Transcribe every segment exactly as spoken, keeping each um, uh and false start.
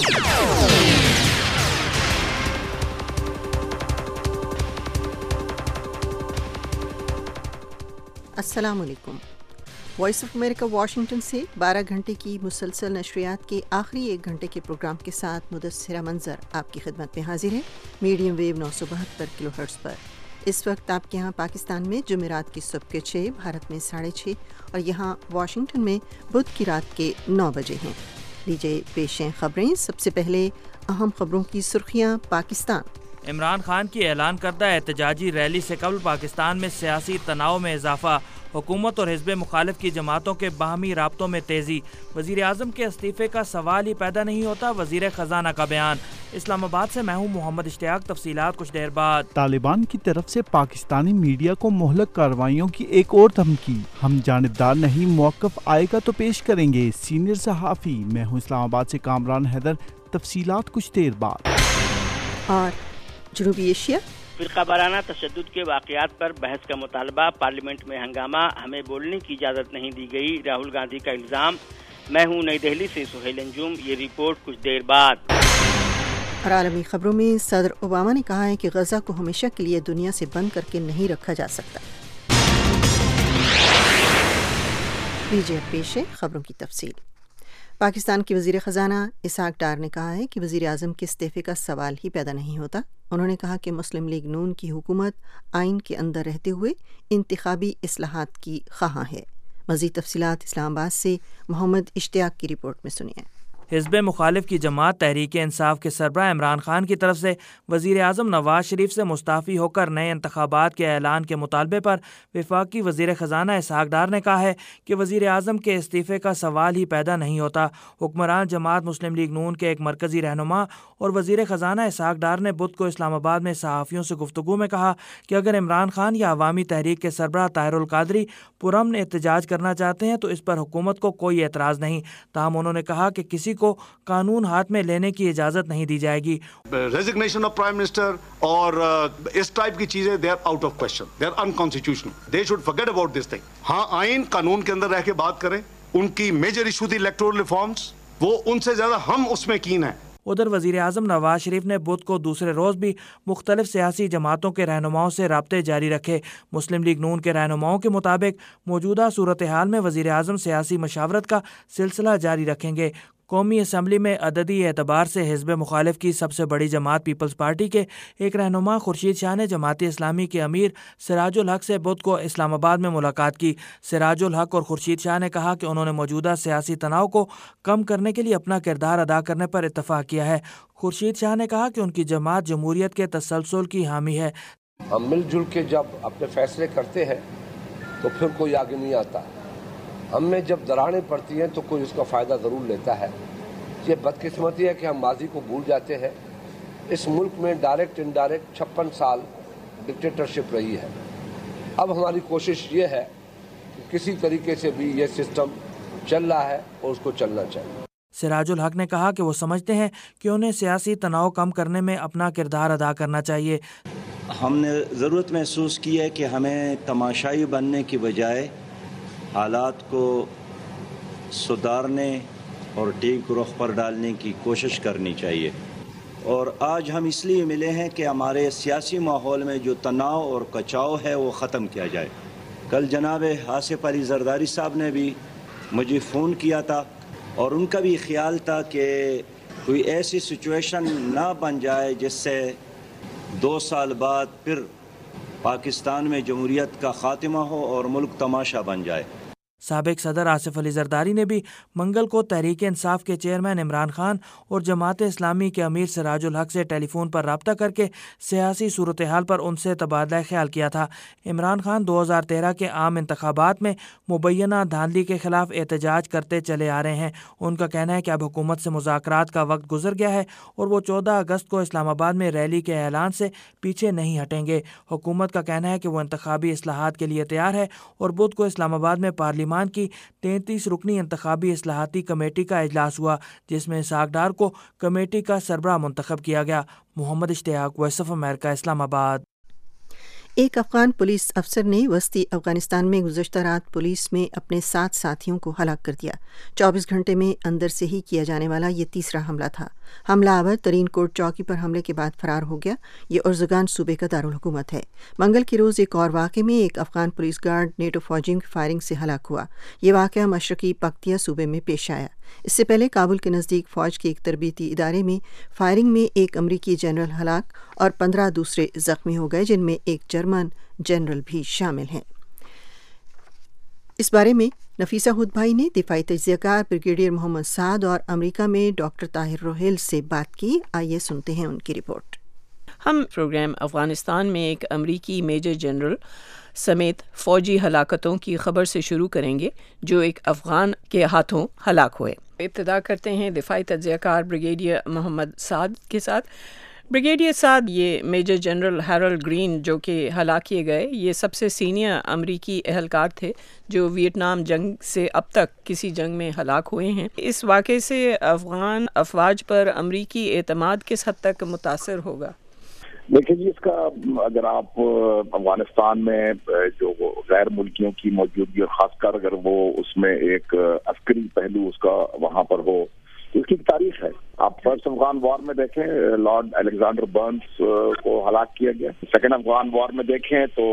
السلام علیکم۔ Voice of America Washington سے بارہ گھنٹے کی مسلسل نشریات کے آخری ایک گھنٹے کے پروگرام کے ساتھ مدثرہ منظر آپ کی خدمت میں حاضر ہے، میڈیم ویو نو سو بہتر کلو ہرٹز پر۔ اس وقت آپ کے ہاں پاکستان میں جمعرات کی صبح کے چھ، بھارت میں ساڑھے چھ اور یہاں واشنگٹن میں بدھ کی رات کے نو بجے ہیں۔ لیجیے پیش ہیں خبریں۔ سب سے پہلے اہم خبروں کی سرخیاں۔ پاکستان، عمران خان کی اعلان کردہ احتجاجی ریلی سے قبل پاکستان میں سیاسی تناؤ میں اضافہ، حکومت اور حزب مخالف کی جماعتوں کے باہمی رابطوں میں تیزی، وزیر اعظم کے استعفے کا سوال ہی پیدا نہیں ہوتا، وزیر خزانہ کا بیان۔ اسلام آباد سے میں ہوں محمد اشتیاق، تفصیلات کچھ دیر بعد۔ طالبان کی طرف سے پاکستانی میڈیا کو مہلک کارروائیوں کی ایک اور دھمکی، ہم جانبدار نہیں، موقف آئے گا تو پیش کریں گے، سینئر صحافی۔ میں ہوں اسلام آباد سے کامران حیدر، تفصیلات کچھ دیر بعد۔ اور جنوبی ایشیا، فرقہ وارانہ تشدد کے واقعات پر بحث کا مطالبہ، پارلیمنٹ میں ہنگامہ، ہمیں بولنے کی اجازت نہیں دی گئی، راہل گاندھی کا الزام۔ میں ہوں نئی دہلی سے سہیل انجم، یہ رپورٹ کچھ دیر بعد۔ اور عالمی خبروں میں صدر اوباما نے کہا ہے کہ غزہ کو ہمیشہ کے لیے دنیا سے بند کر کے نہیں رکھا جا سکتا۔ لیجیے پیش ہے خبروں کی تفصیل۔ پاکستان کے وزیر خزانہ اسحاق ڈار نے کہا ہے کہ وزیر اعظم کے استعفے کا سوال ہی پیدا نہیں ہوتا۔ انہوں نے کہا کہ مسلم لیگ نون کی حکومت آئین کے اندر رہتے ہوئے انتخابی اصلاحات کی خواہاں ہے۔ مزید تفصیلات اسلام آباد سے محمد اشتیاق کی رپورٹ میں سنیے۔ حزب مخالف کی جماعت تحریک انصاف کے سربراہ عمران خان کی طرف سے وزیر اعظم نواز شریف سے مستعفی ہو کر نئے انتخابات کے اعلان کے مطالبے پر وفاقی وزیر خزانہ اسحاق ڈار نے کہا ہے کہ وزیر اعظم کے استعفے کا سوال ہی پیدا نہیں ہوتا۔ حکمران جماعت مسلم لیگ نون کے ایک مرکزی رہنما اور وزیر خزانہ اسحاق ڈار نے بدھ کو اسلام آباد میں صحافیوں سے گفتگو میں کہا کہ اگر عمران خان یا عوامی تحریک کے سربراہ طاہر القادری پرامن احتجاج کرنا چاہتے ہیں تو اس پر حکومت کو کوئی اعتراض نہیں، تاہم انہوں نے کہا کہ کسی کو قانون ہاتھ میں لینے کی اجازت نہیں دی جائے گی۔ ریزگنیشن آف پرائم منسٹر اور اس ٹائپ کی چیزیں they are out of question, they are unconstitutional, they should forget about this thing. ہاں، آئین قانون کے اندر رہ کے بات کریں، ان کی میجر ایشو تھی الیکٹورل ریفارمز، وہ ان سے زیادہ ہم اس میں کین ہیں۔ ادھر وزیر اعظم نواز شریف نے بدھ کو دوسرے روز بھی مختلف سیاسی جماعتوں کے رہنماؤں سے رابطے جاری رکھے۔ مسلم لیگ نون کے رہنماؤں کے مطابق موجودہ صورتحال میں وزیر اعظم سیاسی مشاورت کا سلسلہ جاری رکھیں گے۔ قومی اسمبلی میں عددی اعتبار سے حزب مخالف کی سب سے بڑی جماعت پیپلز پارٹی کے ایک رہنما خورشید شاہ نے جماعت اسلامی کے امیر سراج الحق سے بدھ کو اسلام آباد میں ملاقات کی۔ سراج الحق اور خورشید شاہ نے کہا کہ انہوں نے موجودہ سیاسی تناؤ کو کم کرنے کے لیے اپنا کردار ادا کرنے پر اتفاق کیا ہے۔ خورشید شاہ نے کہا کہ ان کی جماعت جمہوریت کے تسلسل کی حامی ہے۔ ہم مل جل کے جب اپنے فیصلے کرتے ہیں تو پھر کوئی آگے نہیں آتا، ہم میں جب دراڑیں پڑتی ہیں تو کوئی اس کا فائدہ ضرور لیتا ہے۔ یہ بدقسمتی ہے کہ ہم ماضی کو بھول جاتے ہیں۔ اس ملک میں ڈائریکٹ انڈائریکٹ چھپن سال ڈکٹیٹرشپ رہی ہے۔ اب ہماری کوشش یہ ہے کہ کسی طریقے سے بھی یہ سسٹم چل رہا ہے اور اس کو چلنا چاہیے۔ سراج الحق نے کہا کہ وہ سمجھتے ہیں کہ انہیں سیاسی تناؤ کم کرنے میں اپنا کردار ادا کرنا چاہیے۔ ہم نے ضرورت محسوس کی ہے کہ ہمیں تماشائی بننے کی بجائے حالات کو سدھارنے اور ٹھیک رخ پر ڈالنے کی کوشش کرنی چاہیے، اور آج ہم اس لیے ملے ہیں کہ ہمارے سیاسی ماحول میں جو تناؤ اور کچاؤ ہے وہ ختم کیا جائے۔ کل جناب آصف علی زرداری صاحب نے بھی مجھے فون کیا تھا اور ان کا بھی خیال تھا کہ کوئی ایسی سچویشن نہ بن جائے جس سے دو سال بعد پھر پاکستان میں جمہوریت کا خاتمہ ہو اور ملک تماشا بن جائے۔ سابق صدر آصف علی زرداری نے بھی منگل کو تحریک انصاف کے چیئرمین عمران خان اور جماعت اسلامی کے امیر سراج الحق سے ٹیلی فون پر رابطہ کر کے سیاسی صورتحال پر ان سے تبادلہ خیال کیا تھا۔ عمران خان دو ہزار تیرہ کے عام انتخابات میں مبینہ دھاندلی کے خلاف احتجاج کرتے چلے آ رہے ہیں۔ ان کا کہنا ہے کہ اب حکومت سے مذاکرات کا وقت گزر گیا ہے اور وہ چودہ اگست کو اسلام آباد میں ریلی کے اعلان سے پیچھے نہیں ہٹیں گے۔ حکومت کا کہنا ہے کہ وہ انتخابی اصلاحات کے لیے تیار ہے اور بدھ کو اسلام آباد میں پارلیمان کی تینتیس رکنی انتخابی اصلاحاتی کمیٹی کا اجلاس ہوا، جس میں اسحاق ڈار کو کمیٹی کا سربراہ منتخب کیا گیا۔ محمد اشتیاق، وائس آف امریکہ، اسلام آباد۔ ایک افغان پولیس افسر نے وسطی افغانستان میں گزشتہ رات پولیس میں اپنے سات ساتھیوں کو ہلاک کر دیا۔ چوبیس گھنٹے میں اندر سے ہی کیا جانے والا یہ تیسرا حملہ تھا۔ حملہ آور ترین کوٹ چوکی پر حملے کے بعد فرار ہو گیا۔ یہ ارزگان صوبے کا دارالحکومت ہے۔ منگل کے روز ایک اور واقعے میں ایک افغان پولیس گارڈ نیٹو فوجیوں کی فائرنگ سے ہلاک ہوا۔ یہ واقعہ مشرقی پکتیا صوبے میں پیش آیا۔ اس سے پہلے کابل کے نزدیک فوج کے ایک تربیتی ادارے میں فائرنگ میں ایک امریکی جنرل ہلاک اور پندرہ دوسرے زخمی ہو گئے، جن میں ایک جرمن جنرل بھی شامل ہیں۔ اس بارے میں نفیسہ ہود بھائی نے دفاعی تجزیہ کار بریگیڈیئر محمد سعد اور امریکہ میں ڈاکٹر طاہر روہیل سے بات کی۔ آئیے سنتے ہیں ان کی رپورٹ۔ ہم پروگرام افغانستان میں ایک امریکی میجر جنرل سمیت فوجی ہلاکتوں کی خبر سے شروع کریں گے جو ایک افغان کے ہاتھوں ہلاک ہوئے۔ ابتدا کرتے ہیں دفاعی تجزیہ کار بریگیڈیئر محمد سعد کے ساتھ۔ بریگیڈیئر سعد، یہ میجر جنرل ہیرلڈ گرین جو کہ ہلاک کیے گئے، یہ سب سے سینئر امریکی اہلکار تھے جو ویتنام جنگ سے اب تک کسی جنگ میں ہلاک ہوئے ہیں۔ اس واقعے سے افغان افواج پر امریکی اعتماد کس حد تک متاثر ہوگا؟ دیکھیں جی، اس کا اگر آپ افغانستان میں جو غیر ملکیوں کی موجودگی اور خاص کر اگر وہ اس میں ایک عسکری پہلو اس کا وہاں پر ہو، اس کی تاریخ ہے۔ آپ فرسٹ افغان وار میں دیکھیں لارڈ الیگزینڈر برنس کو ہلاک کیا گیا۔ سیکنڈ افغان وار میں دیکھیں تو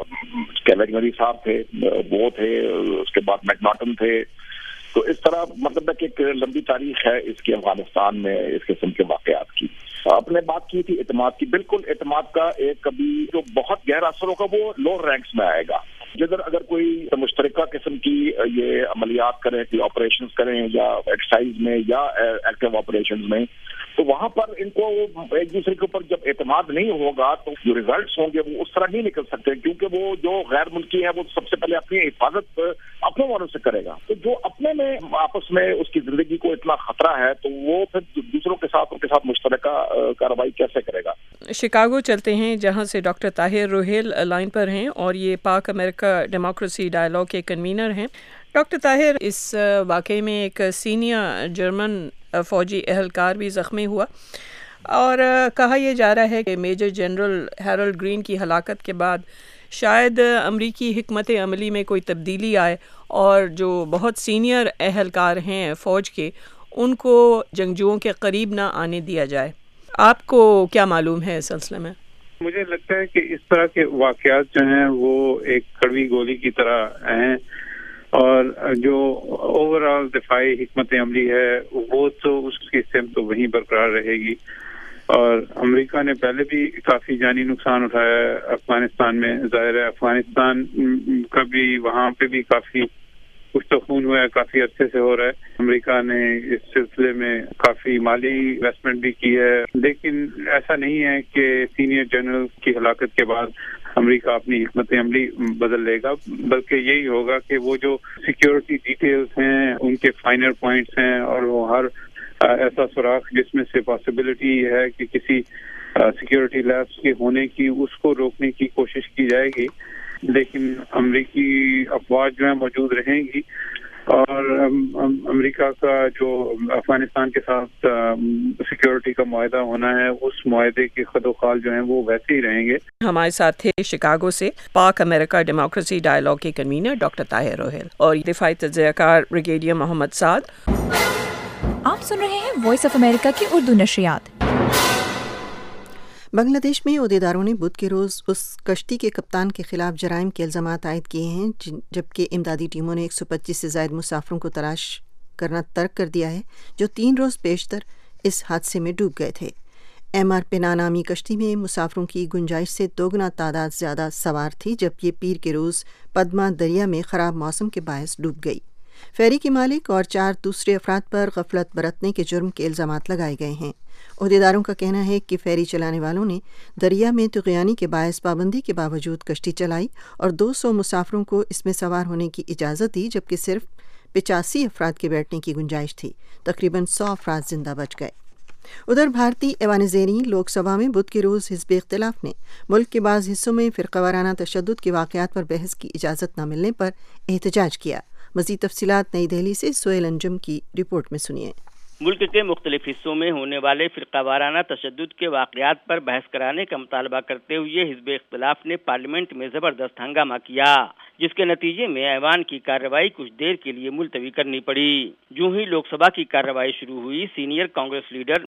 کیویگنری صاحب تھے، وہ تھے، اس کے بعد میکناٹن تھے۔ تو اس طرح مطلب ہے کہ ایک لمبی تاریخ ہے اس کی افغانستان میں اس قسم کے واقعات کی۔ آپ نے بات کی تھی اعتماد کی، بالکل اعتماد کا ایک کبھی جو بہت گہرا اثر ہوگا وہ لوور رینکس میں آئے گا، جدھر اگر کوئی مشترکہ قسم کی یہ عملیات کریں، کوئی آپریشنز کریں یا ایکسرسائز میں یا ایکٹیو آپریشنز میں، تو وہاں پر ان کو ایک دوسرے کے اوپر جب اعتماد نہیں ہوگا تو جو ریزلٹس ہوں گے وہ اس طرح نہیں نکل سکتے، کیونکہ وہ جو غیر ملکی ہے وہ سب سے پہلے اپنی حفاظت اپنے والوں سے کرے گا۔ تو جو اپنے میں آپس میں اس کی زندگی کو اتنا خطرہ ہے تو وہ پھر دوسروں کے ساتھ ان کے ساتھ مشترکہ کارروائی کیسے کرے گا؟ شکاگو چلتے ہیں جہاں سے ڈاکٹر طاہر روہیل لائن پر ہیں اور یہ پاک امریکہ ڈیموکریسی ڈائلاگ کے کنوینر ہیں۔ ڈاکٹر طاہر، اس واقعے میں ایک سینئر جرمن فوجی اہلکار بھی زخمی ہوا اور کہا یہ جا رہا ہے کہ میجر جنرل ہیرلڈ گرین کی ہلاکت کے بعد شاید امریکی حکمت عملی میں کوئی تبدیلی آئے اور جو بہت سینئر اہلکار ہیں فوج کے، ان کو جنگجوؤں کے قریب نہ آنے دیا جائے۔ آپ کو کیا معلوم ہے اس سلسلے میں؟ مجھے لگتا ہے کہ اس طرح کے واقعات جو ہیں وہ ایک کڑوی گولی کی طرح ہیں، اور جو اوور آل دفاعی حکمت عملی ہے وہ تو اس کی سمت تو وہیں برقرار رہے گی، اور امریکہ نے پہلے بھی کافی جانی نقصان اٹھایا ہے افغانستان میں۔ ظاہر ہے افغانستان کا بھی وہاں پہ بھی کافی کچھ تو خون ہوا ہے، کافی عرصے سے ہو رہا ہے۔ امریکہ نے اس سلسلے میں کافی مالی انویسٹمنٹ بھی کی ہے، لیکن ایسا نہیں ہے کہ سینئر جنرل کی ہلاکت کے بعد امریکہ اپنی حکمت عملی بدل لے گا، بلکہ یہی ہوگا کہ وہ جو سیکیورٹی ڈیٹیلز ہیں، ان کے فائنر پوائنٹس ہیں، اور وہ ہر ایسا سوراخ جس میں سے پاسبلٹی ہے کہ کسی سیکیورٹی لیپس کے ہونے کی، اس کو روکنے کی کوشش کی جائے گی، لیکن امریکی افواج جو ہیں موجود رہیں گی، اور امریکہ کا جو افغانستان کے ساتھ سیکیورٹی کا معاہدہ ہونا ہے، اس معاہدے کے خد و خال جو ہیں وہ ویسے ہی رہیں گے۔ ہمارے ساتھ تھے شکاگو سے پاک امریکہ ڈیموکریسی ڈائلاگ کے کنوینر ڈاکٹر طاہر روہیل اور دفاعی تجزیہ کار بریگیڈیئر محمد سعد۔ آپ سن رہے ہیں وائس آف امریکہ کی اردو نشریات۔ بنگلہ دیش میں عہدیداروں نے بدھ کے روز اس کشتی کے کپتان کے خلاف جرائم کے الزامات عائد کیے ہیں، جبکہ امدادی ٹیموں نے ایک سو پچیس سے زائد مسافروں کو تلاش کرنا ترک کر دیا ہے جو تین روز بیشتر اس حادثے میں ڈوب گئے تھے۔ ایم آر پینا نامی کشتی میں مسافروں کی گنجائش سے دوگنا تعداد زیادہ سوار تھی، جب یہ پیر کے روز پدما دریا میں خراب موسم کے باعث ڈوب گئی۔ فیری کے مالک اور چار دوسرے افراد پر غفلت برتنے کے جرم کے الزامات لگائے گئے ہیں۔ عہدیداروں کا کہنا ہے کہ فیری چلانے والوں نے دریا میں طغیانی کے باعث پابندی کے باوجود کشتی چلائی اور دو سو مسافروں کو اس میں سوار ہونے کی اجازت دی، جبکہ صرف پچاسی افراد کے بیٹھنے کی گنجائش تھی۔ تقریباً سو افراد زندہ بچ گئے۔ ادھر بھارتی ایوان زیریں لوک سبھا میں بدھ کے روز حزب اختلاف نے ملک کے بعض حصوں میں فرقہ وارانہ تشدد کے واقعات پر بحث کی اجازت نہ ملنے پر احتجاج کیا۔ مزید تفصیلات نئی دہلی سے سہیل انجم کی رپورٹ میں سنیے۔ ملک کے مختلف حصوں میں ہونے والے فرقہ وارانہ تشدد کے واقعات پر بحث کرانے کا مطالبہ کرتے ہوئے حزب اختلاف نے پارلیمنٹ میں زبردست ہنگامہ کیا، جس کے نتیجے میں ایوان کی کارروائی کچھ دیر کے لیے ملتوی کرنی پڑی۔ جو ہی لوک سبھا کی کارروائی شروع ہوئی، سینئر کانگریس لیڈر